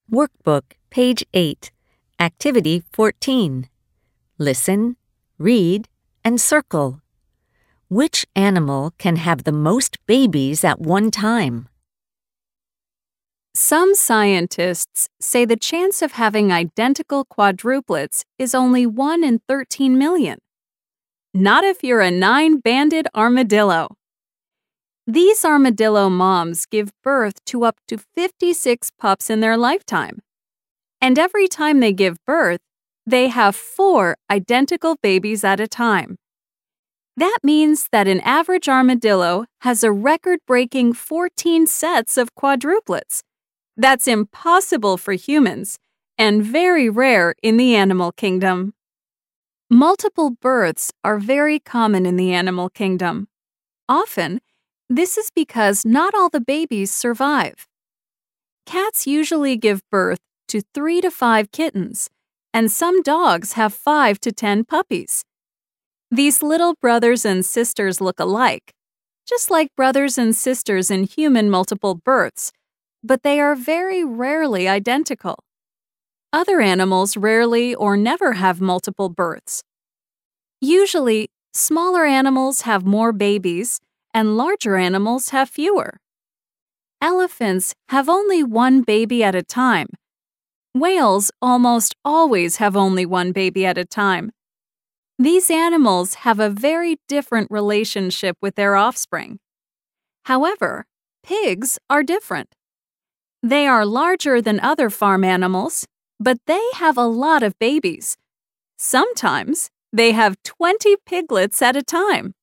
Workbook, page 8, Activity 14. Listen, read, and circle. Which animal can have the most babies at one time? Some scientists say the chance of having identical quadruplets is only 1 in 13 million. Not if you're a 9-banded armadillo. These armadillo moms give birth to up to 56 pups in their lifetime. And every time they give birth, they have 4 identical babies at a time. That means that an average armadillo has a record-breaking 14 sets of quadruplets. That's impossible for humans and very rare in the animal kingdom. Multiple births are very common in the animal kingdom. Often, this is because not all the babies survive. Cats usually give birth to 3 to 5 kittens, and some dogs have 5 to 10 puppies. These little brothers and sisters look alike, just like brothers and sisters in human multiple births, but they are very rarely identical. Other animals rarely or never have multiple births. Usually, smaller animals have more babies, and larger animals have fewer. Elephants have only 1 baby at a time. Whales almost always have only 1 baby at a time. These animals have a very different relationship with their offspring. However, pigs are different. They are larger than other farm animals, but they have a lot of babies. Sometimes they have 20 piglets at a time.